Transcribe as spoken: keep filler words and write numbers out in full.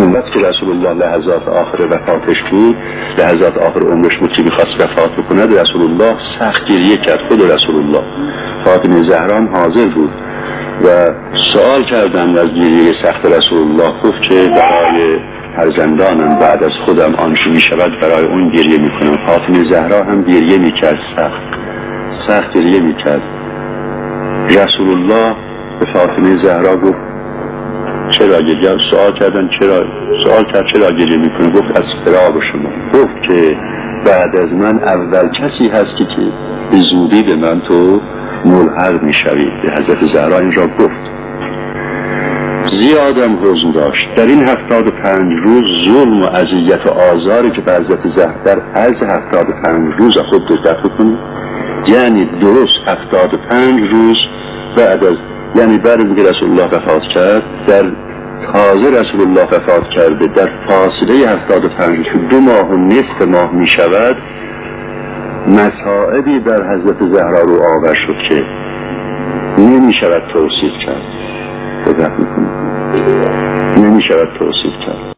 اون وقت که رسول الله لحظات آخر وفاتش بود، لحظات آخر عمرش بود که می‌خواست وفات بکنه، رسول الله سخت گریه کرد. خود رسول الله، فاطمه زهرا حاضر بود و سوال کردند از گریه سخت رسول الله. گفت که برای فرزندانم بعد از خودم آنچه می‌شود برای اون گریه می‌کنم. فاطمه زهرا هم گریه می‌کرد، سخت سخت گریه می‌کرد. رسول الله به فاطمه زهرا گفت چرا گریه؟ سوال کردن چرا سوال کرد چرا گریه میکنه؟ گفت از فراق شما. گفت که بعد از من اول کسی هستی که به زودی به من تو ملحق میشوی. به حضرت زهرا این را گفت. زیادم حزن داشت. در این هفتاد و پنج روز ظلم و اذیت و آزاری که به حضرت زهرا در عرض هفتاد و پنج روز خود دقت کنید، یعنی درست هفتاد و پنج روز بعد از یعنی بعد از اینکه رسول الله وفات کرد، در تازه رسول الله وفات کرده در فاصله هفتاد و پنج روز دو ماه و نصف ماه می شود، مصائبی بر حضرت زهرا رو آور شد که نمی شود توصیف کرد. دقت میکنید، نمی شود توصیف کرد.